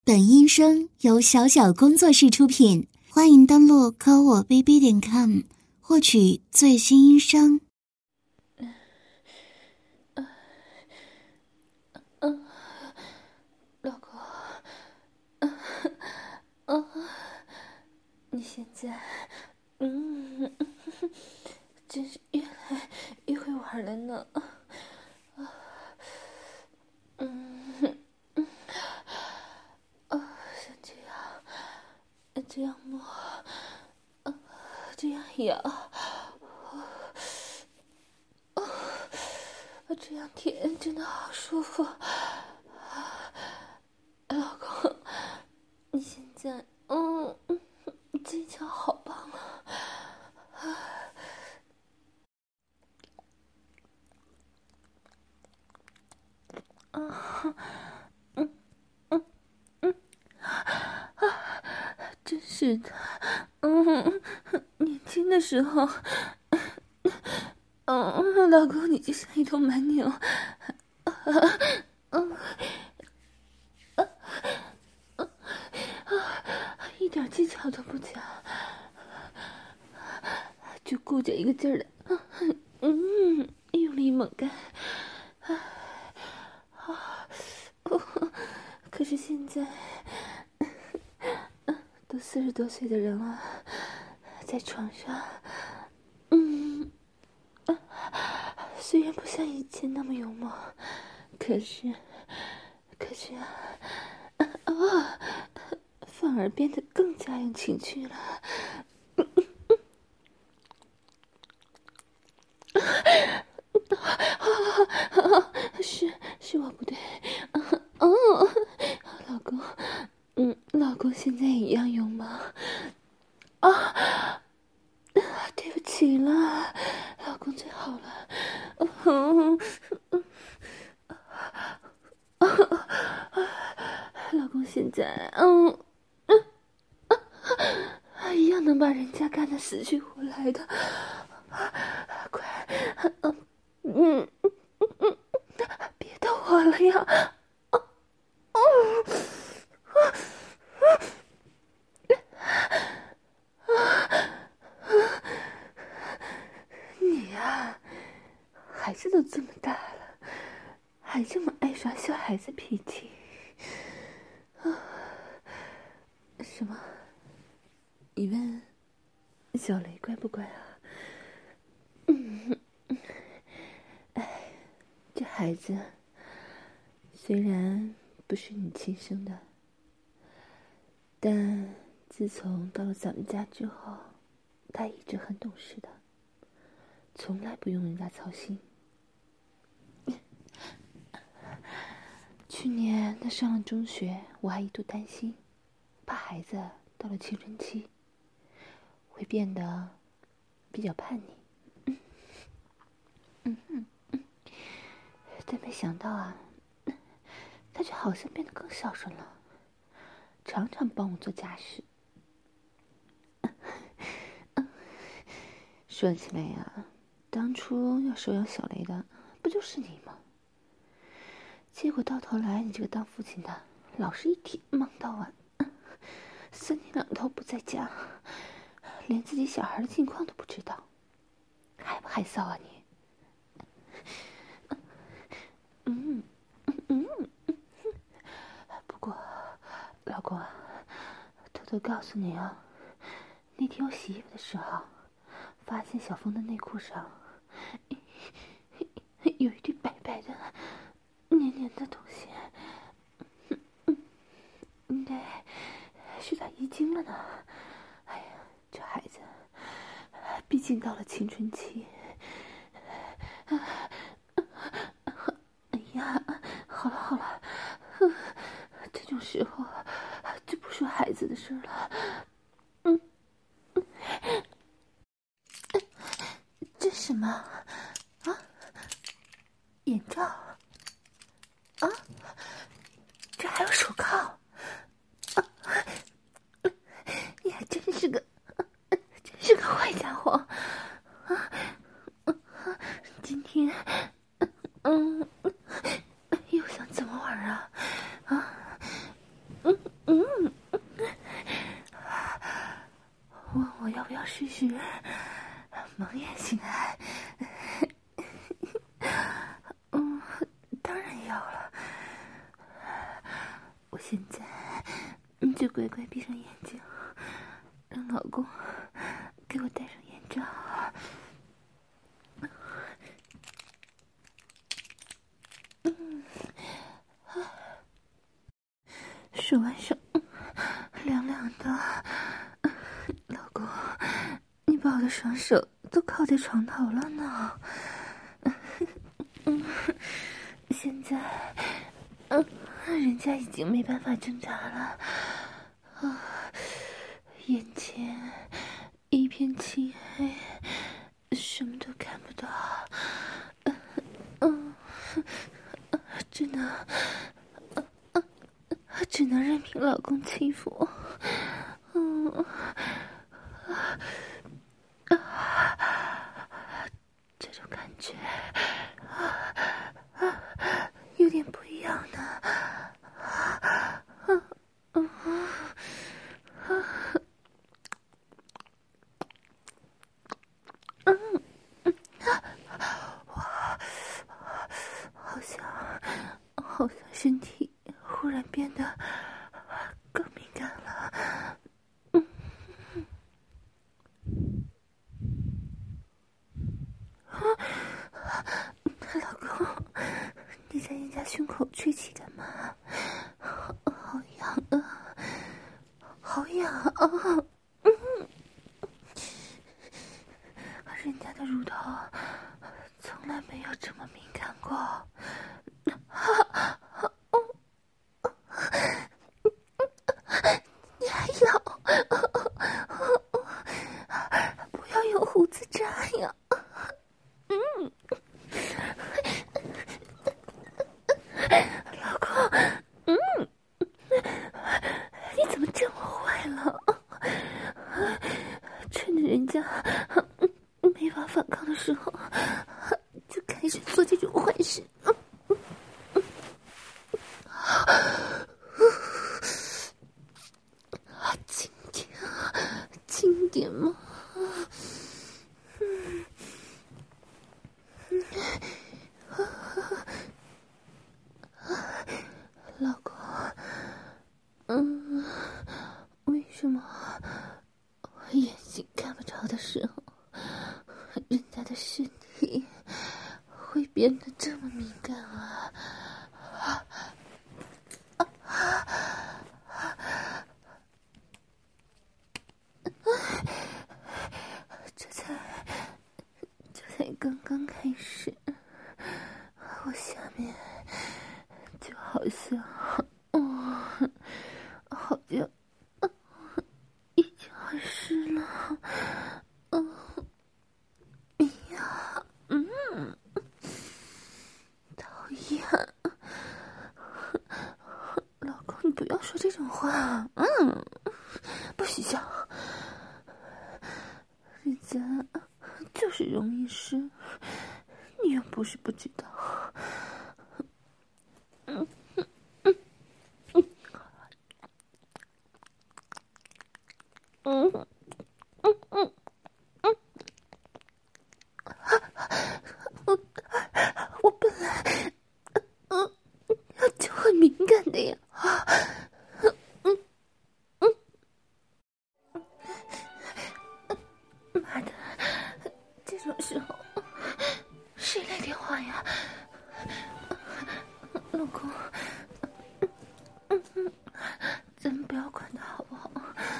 本音声由小小工作室出品，欢迎登录科我 bb.com 获取最新音声。 老公，你现在，真是越来越会玩了呢。像这样摸，这样咬，这样舔，真的好舒服。老公，你现在，技巧好棒啊！真是的，年轻的时候，老公你就像一头蛮牛，一点技巧都不讲，就顾着一个劲儿的，用力猛干，可是现在都40多岁的人了，在床上，虽然不像以前那么勇猛，可是反而变得更加有情趣了。是我不对，老公，老公现在也一样勇猛啊！对不起了，老公最好了，老公现在，一样能把人家干得死去活来的，快，别逗我了呀！你呀，孩子都这么大了，还这么爱耍小孩子脾气什么？你问小雷乖不乖啊？这孩子虽然不是你亲生的，但自从到了咱们家之后，他一直很懂事的，从来不用人家操心。去年他上了中学，我还一度担心，怕孩子到了青春期会变得比较叛逆。但没想到啊，他却好像变得更孝顺了，常常帮我做家事。说起来呀，当初要收养小雷的不就是你吗？结果到头来你这个当父亲的老是一天忙到晚，3天2头不在家，连自己小孩的近况都不知道，害不害臊啊你？不过老公啊，偷偷告诉你啊，那天我洗衣服的时候发现小峰的内裤上有一堆白白的黏黏的东西，应该是他遗精了呢。哎呀，这孩子毕竟到了青春期。哎呀，好了，这种时候就不说孩子的事了。这什么啊？眼罩啊？这还有手铐啊！你还真是个坏家伙啊！今天又想怎么玩啊？ 问我要不要试试蒙眼性爱？当然要了。我现在就乖乖闭上眼睛，让老公给我戴上眼罩。手挽手，凉凉的。老公，你把我的双手都靠在床头了呢。现在，人家已经没办法挣扎了。眼前一片漆黑，什么都看不到。只能任凭老公欺负。这种感觉有点不一样呢。好像身体忽然变得更敏感了。老公，你在人家胸口吹气干嘛？好痒啊，好痒啊！人家的乳头从来没有这么敏感过。你还咬？不要用胡子扎呀！老公，你怎么这么坏了？趁着人家没法反抗的时候，就开始做这种坏事。轻点嘛。老公，为什么我眼睛看不着的时候，人家的身体会变得这么敏感啊？这才刚刚开始，我下面就好像，好像已经很湿了。呀，讨厌！老公，你不要说这种话，不许笑。人家就是容易湿，你又不是不知道。我本来就很敏感的呀。妈的，这种时候谁来电话呀？老公，咱们不要管他好不好？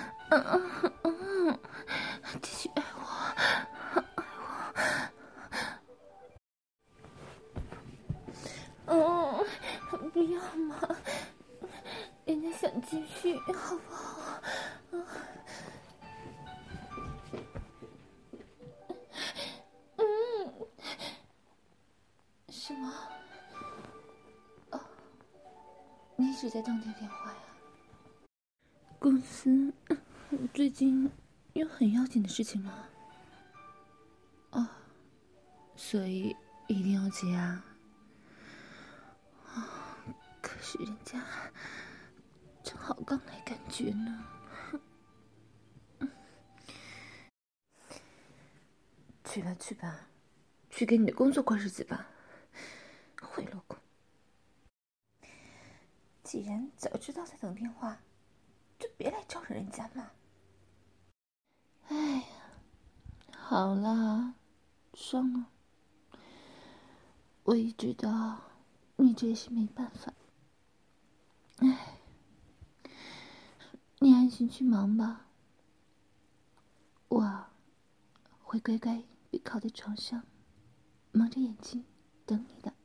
继续爱我，爱我。不要嘛，人家想继续，好不好？什么？哦，你一直在当这个电话呀？公司最近有很要紧的事情吗？哦，所以一定要接啊。可是人家正好好刚来感觉呢。去吧去吧，去给你的工作过日子吧，贿赂鬼。既然早知道在等电话，就别来招惹人家嘛。哎呀，好啦，算了，我也知道你这也是没办法。哎，你安心去忙吧，我会乖乖被靠在床上，蒙着眼睛等你的。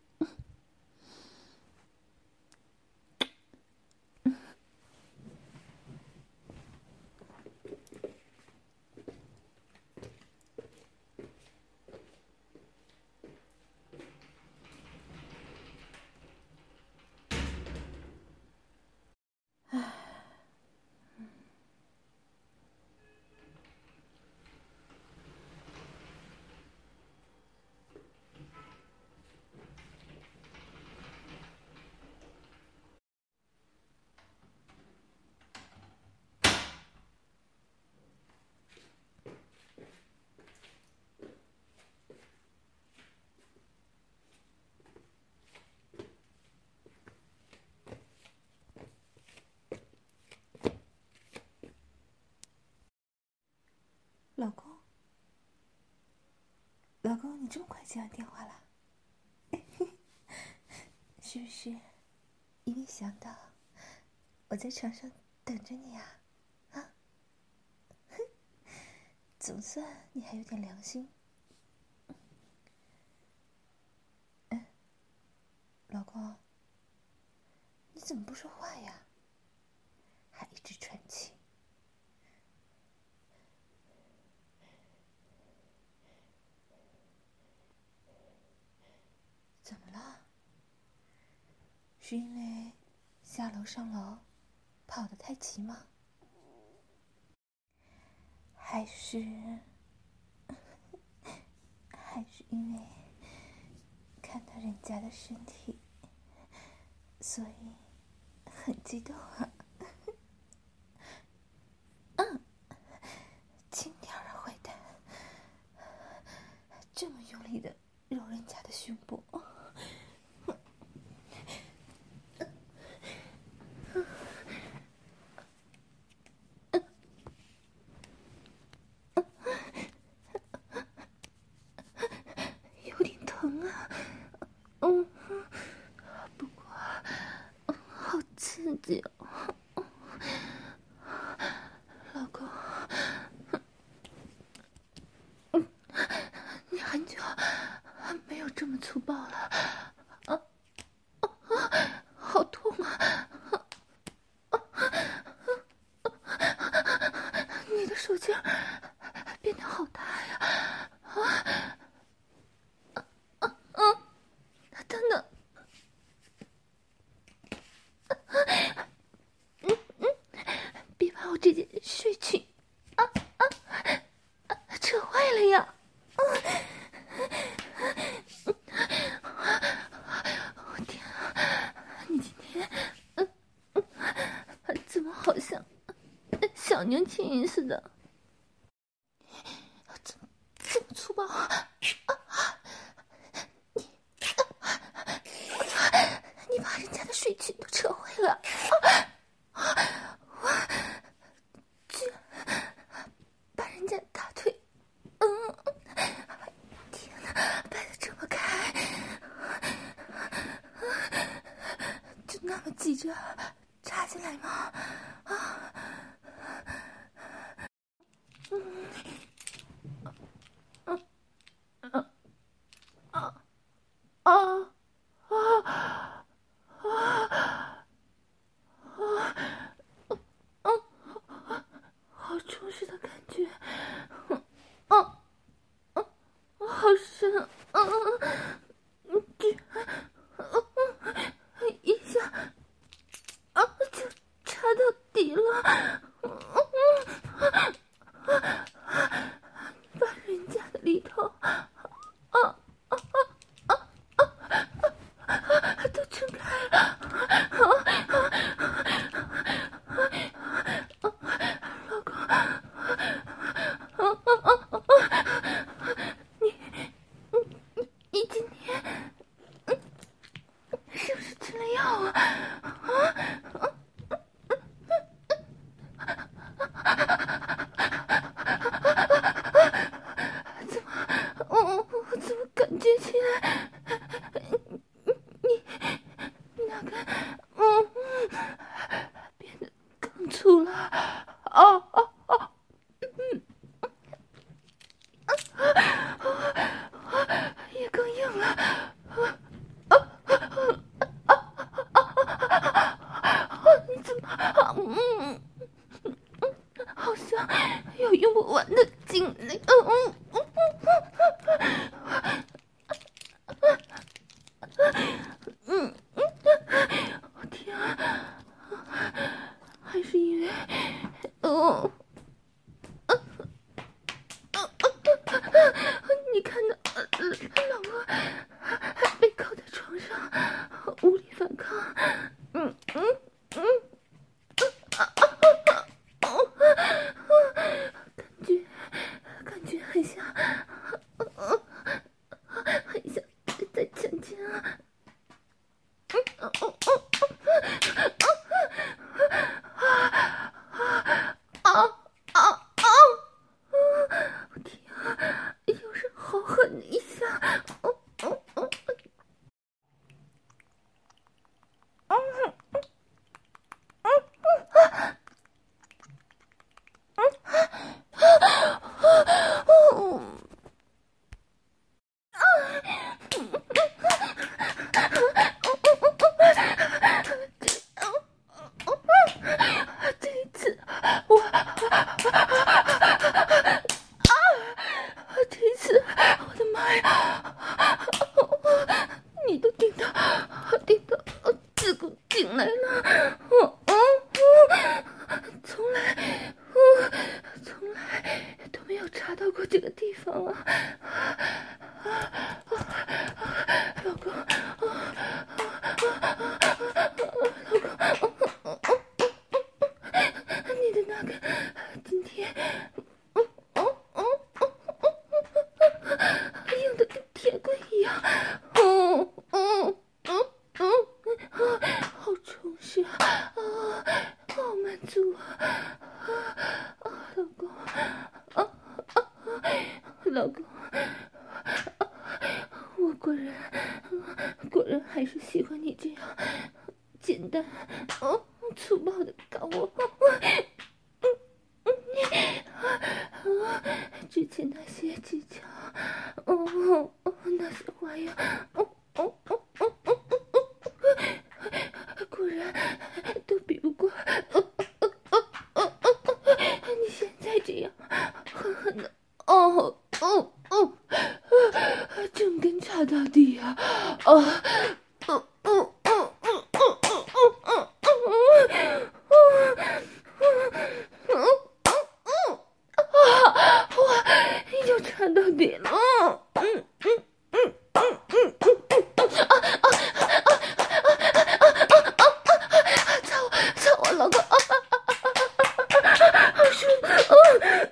老公，老公，你这么快接完电话了？是不是因为想到我在床上等着你啊？啊？总算你还有点良心。老公，你怎么不说话呀？还一直喘气。怎么了？是因为下楼上楼跑得太急吗？还是因为看到人家的身体，所以很激动啊？轻点儿啊，坏蛋！这么用力的揉人家的胸部。有点疼啊。不过好刺激哦。老公，你很久没有这么粗暴了。好痛啊！你的手劲儿变得好大呀！等等，别把我这件睡裙扯坏了呀！我天啊，你今天怎么好像小牛青似的？怎么这么粗暴啊？你把人家的睡裙都扯坏了！我居然把人家大腿，天哪，掰得这么开，就那么急着插进来吗？好充实的感觉，好深，居然，一下，就插到底了，把人家的里头， 粗了，也更硬了，你怎么，好像有用不完的精力，我天啊，还是因为，你看到老婆还被铐在床上，无力反抗，感觉很像，很像在强奸啊！天啊，又是好狠的一下！这一次，这一次，我的妈呀！你都顶到子宫颈来了！从来都没有查到过这个地方啊！老公，你的那个今天，硬的跟铁棍一样，好充实啊，好满足啊，老公，我果然还是喜欢你这样简单粗暴的搞我。之前那些技巧，那些花样，果然都比不过你现在这样狠狠的，整根插到底啊！又插到底了！操我老公！好顺！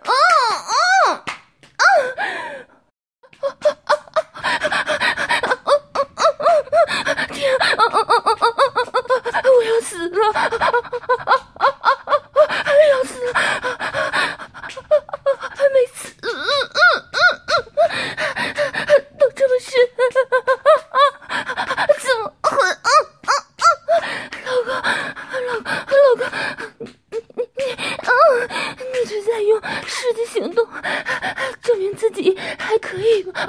天啊！我要死了！要死了！还没死！都这么深，怎么狠？老公，你是在用实际行动证明自己还可以吗？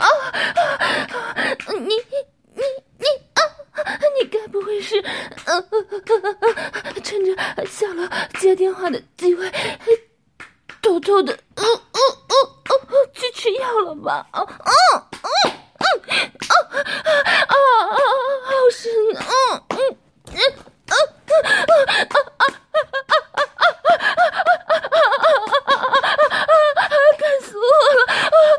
你该不会是趁着下楼接电话的机会，偷偷的去吃药了吧？好深！干死我了！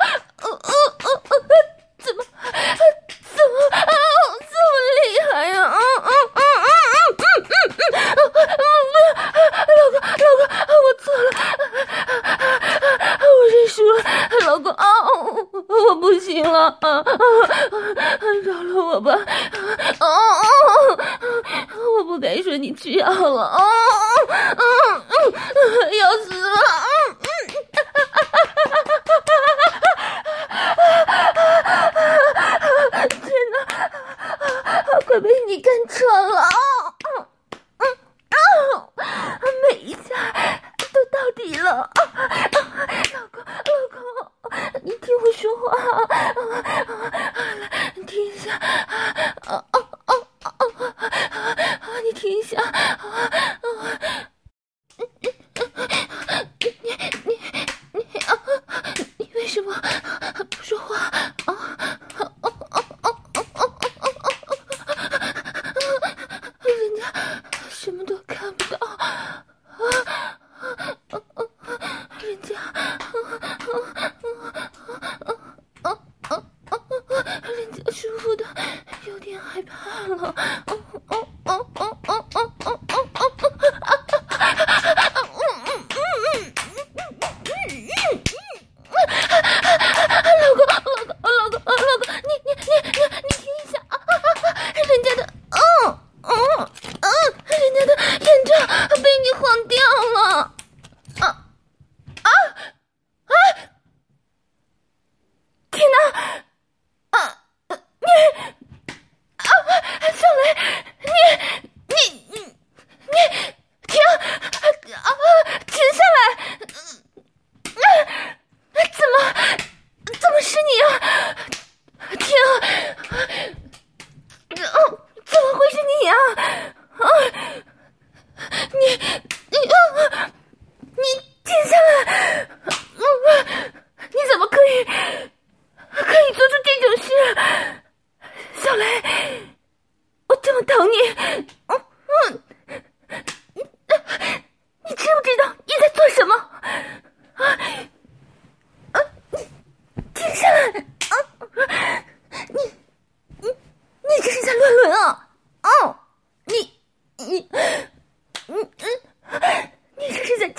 怎么这么厉害呀？老公，我错了，我认输了，老公我不行了，饶了我吧，我不该说你吃药了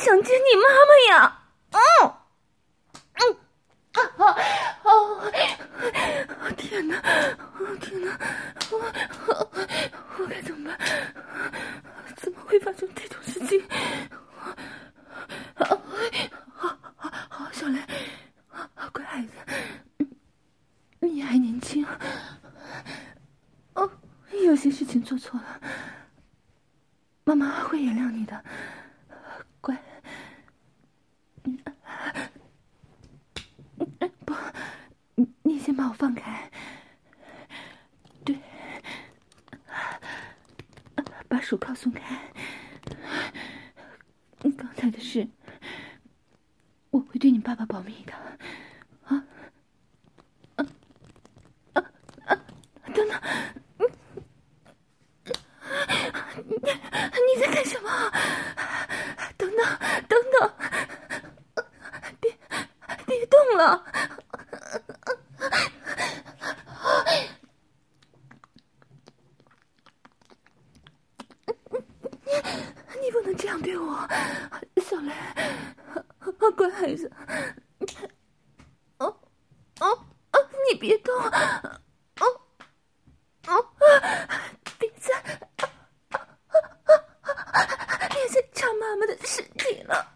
想见你妈妈呀！天哪，天哪，我该怎么办？怎么会发生这种事情？好，小雷，乖孩子，你还年轻，有些事情做错了，妈妈会原谅你的，乖。不，你先把我放开。对，把手铐松开。刚才的事，我会对你爸爸保密的。等等，你在干什么？等等，别动了。你不能这样对我，小雷，乖孩子。你别动，别再插妈妈的尸体了。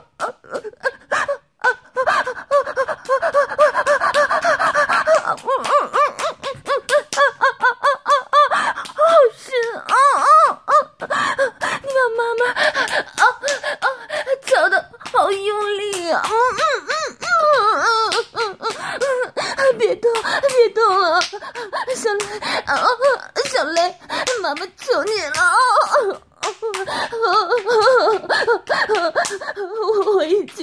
你把妈妈敲得好用力啊！别动了，小雷，妈妈求你了！我已经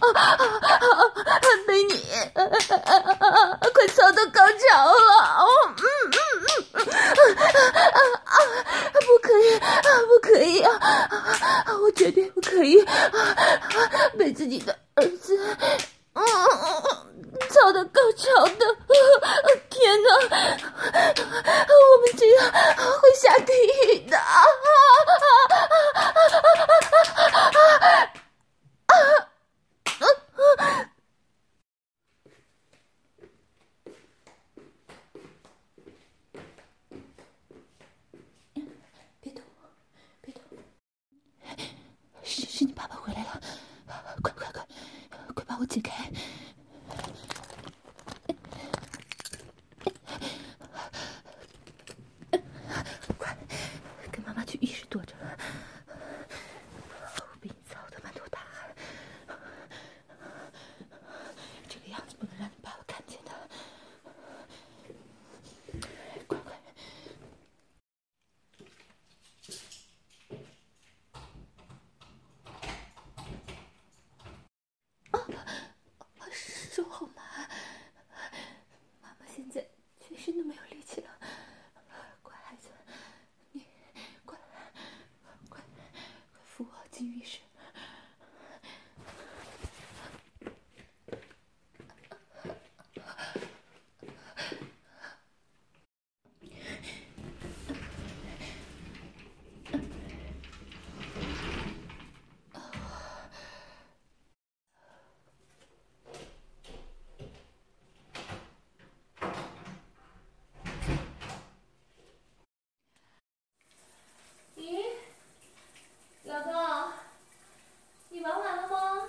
被你快操到高潮了！不可以啊！我绝对不可以被自己的儿子操到高潮的！天哪，我们这样会下地狱的！别动，是你爸爸回来了，快把我解开！快，跟妈妈去浴室躲着。我被你操得满头大汗，这个样子不能让你爸爸看见的。快！手好麻，妈妈现在全身都没有力气了。乖孩子，你快扶我进浴室。老公，你玩完了吗？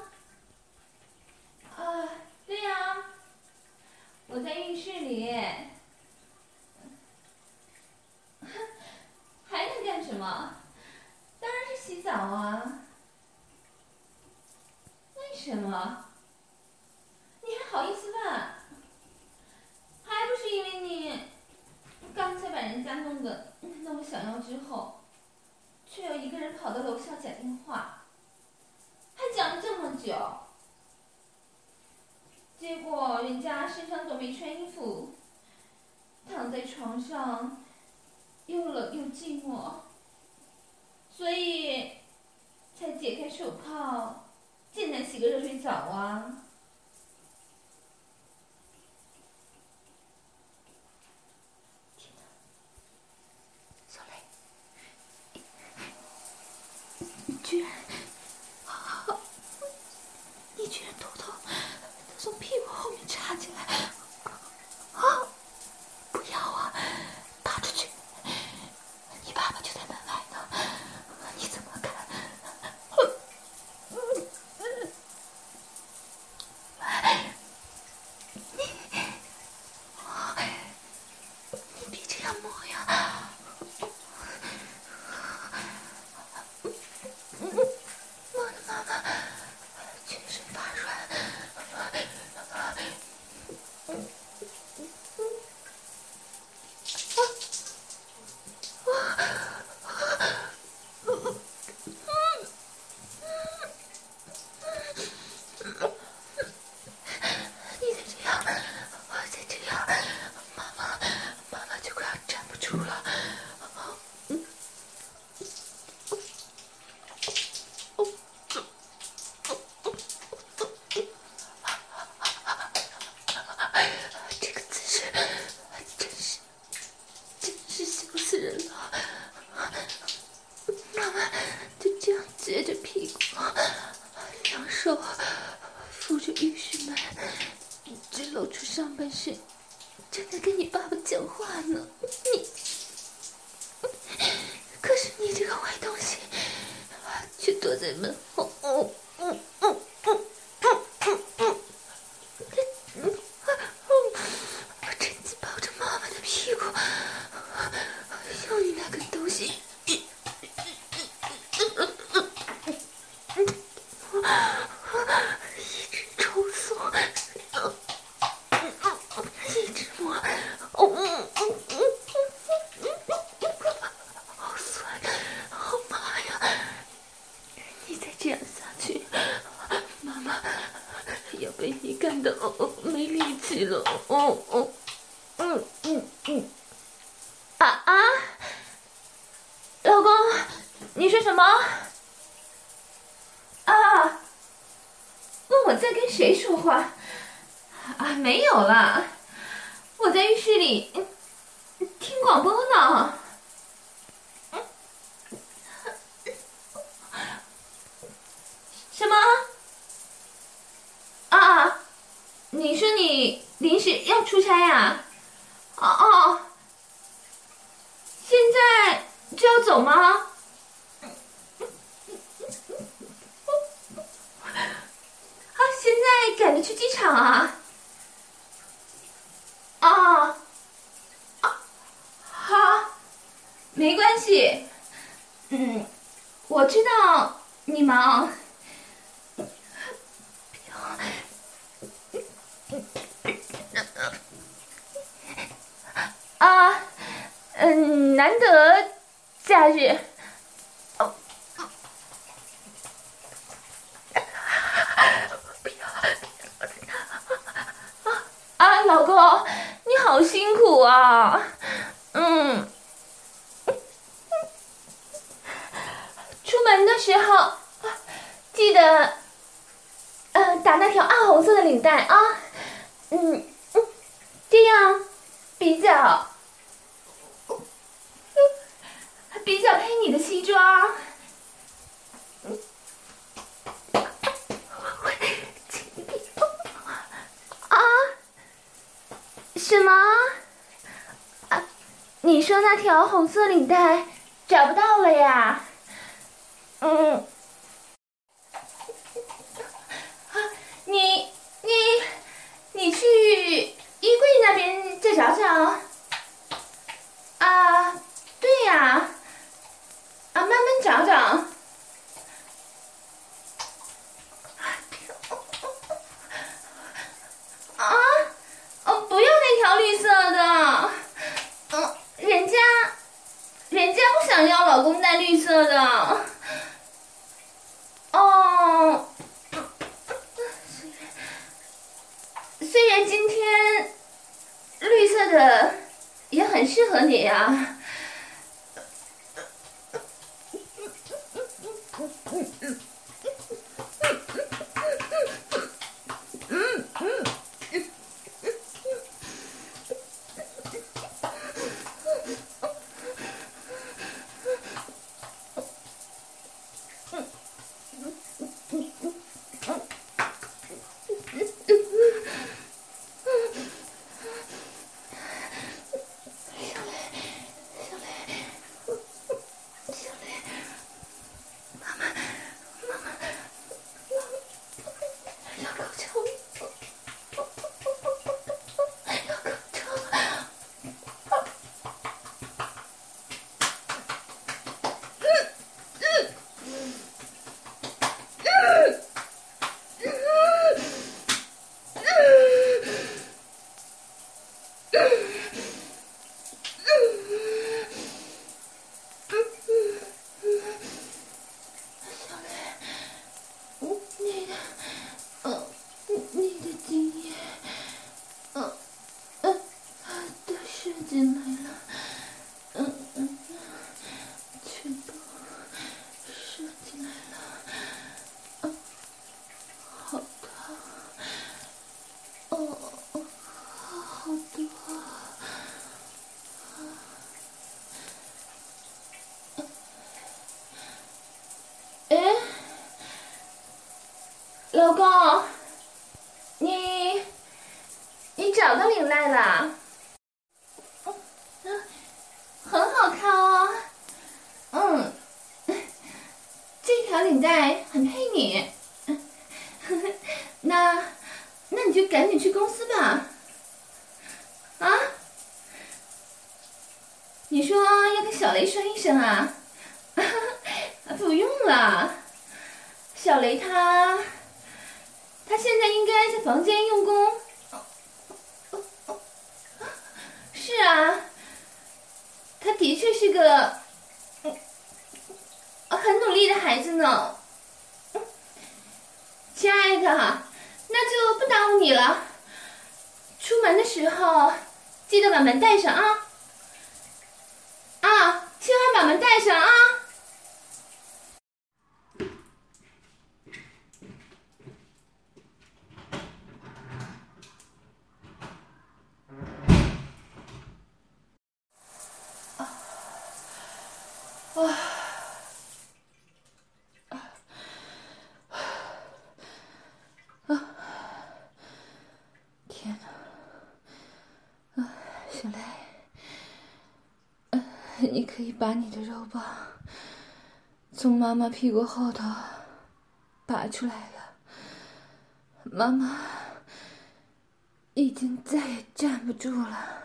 对呀，我在浴室里。还能干什么？当然是洗澡啊。为什么？你还好意思问？还不是因为你刚才把人家弄得那么想要之后，却又一个人跑到楼下讲电话，还讲了这么久，结果人家身上都没穿衣服，躺在床上又冷又寂寞，所以才解开手铐进来洗个热水澡啊。天哪，小雷，你居然双手扶着浴室门，只露出上半身，正在跟你爸爸讲话呢。可是你这个坏东西，却躲在门后。趁机抱着妈妈的屁股，用你那个东西。一直抽送，一直摸，好酸，好麻呀！你再这样下去，妈妈要被你干得没力气了。老公，你说什么？啊？问我在跟谁说话？没有啦，我在浴室里听广播呢。什么？你说你临时要出差呀？现在就要走吗？现在赶着去机场啊？好，没关系。我知道你忙。难得假日。老公，你好辛苦啊。出门的时候记得打那条暗红色的领带啊。这样比较配你的西装。什么？你说那条红色领带找不到了呀？你去衣柜那边再找找。对呀。慢慢找找。不要那条绿色的。人家不想要老公戴绿色的。虽然今天绿色的也很适合你呀。 老公，你找到领带了？很好看哦。这条领带很配你。那你就赶紧去公司吧。啊？你说要跟小雷说一声啊？不用了，小雷他现在应该在房间用功。是啊，他的确是个很努力的孩子呢。亲爱的，那就不耽误你了。出门的时候记得把门带上啊！千万把门带上啊！ 天哪！小雷，你可以把你的肉棒从妈妈屁股后头拔出来了。妈妈已经再也站不住了。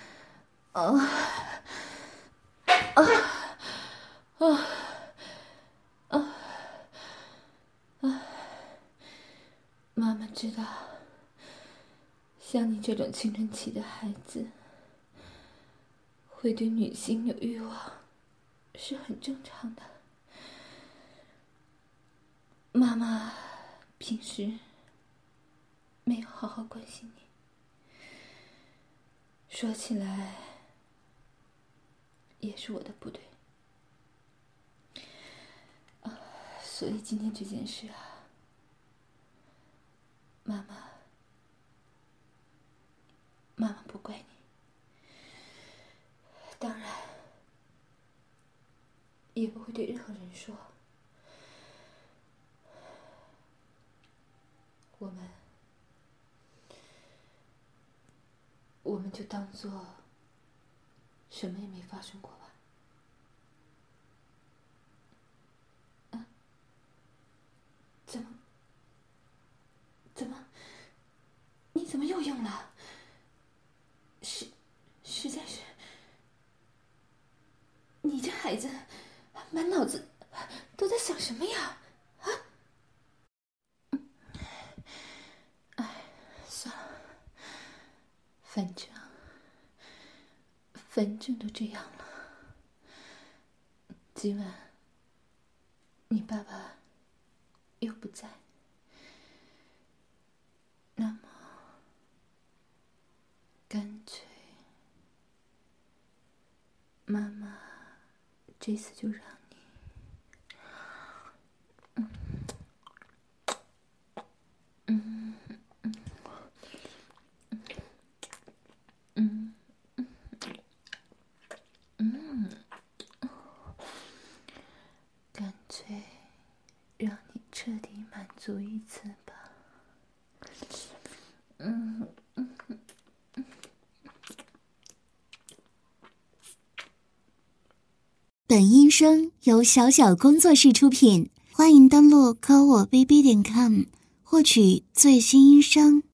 妈妈知道，像你这种青春期的孩子，会对女性有欲望，是很正常的。妈妈平时没有好好关心你，说起来也是我的不对。所以今天这件事啊，妈妈不怪你，当然也不会对任何人说。我们就当做什么也没发生过吧。怎么？你怎么又用了？实在是，你这孩子满脑子都在想什么呀？算了，反正都这样了。今晚你爸爸又不在，那么干脆妈妈这次就让你干脆让你彻底满足一次吧。 本音声由小小工作室出品，欢迎登录科我 bb.com 获取最新音声。